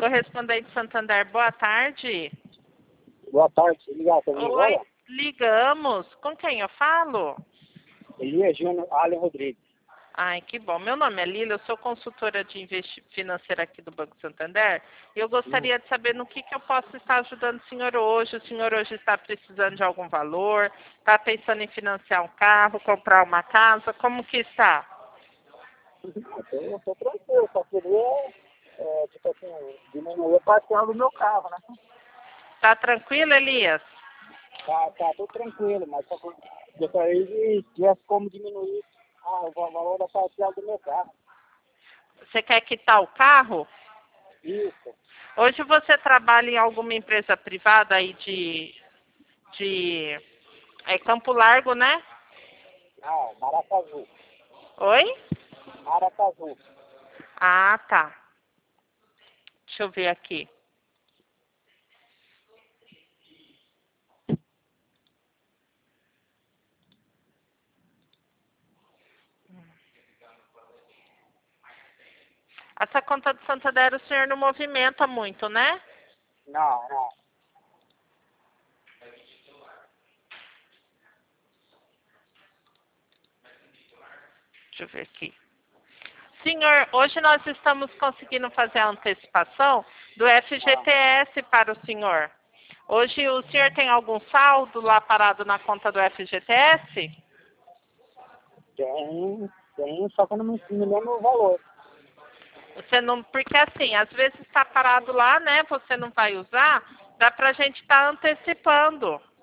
correspondente Santander, boa tarde. Boa tarde, ligar para mim Oi, agora? ligamos. Com quem eu falo? Elias Júnior Allen Rodrigues. Ai, que bom. Meu nome é Lila, eu sou consultora de financeira aqui do Banco Santander. E eu gostaria de saber no que eu posso estar ajudando o senhor hoje. O senhor hoje está precisando de algum valor? Está pensando em financiar um carro, comprar uma casa? Como que está? Eu tô tranquilo, só queria, tipo assim, diminuir a parcela do meu carro, né? Tá tranquilo, Elias? Tá tudo tranquilo, mas só que eu gostaria de tivesse como diminuir o valor da parcela do meu carro. Você quer quitar o carro? Isso. Hoje você trabalha em alguma empresa privada aí de Campo Largo, né? Não, Maracaju. Oi? Maracaju. Ah, tá. Deixa eu ver aqui. Essa conta do Santander o senhor não movimenta muito, né? Não. Deixa eu ver aqui. Senhor, hoje nós estamos conseguindo fazer a antecipação do FGTS para o senhor. Hoje o senhor tem algum saldo lá parado na conta do FGTS? Tem, só que eu não me lembro o valor. Você não, porque assim, às vezes está parado lá, né? Você não vai usar, dá pra gente estar antecipando.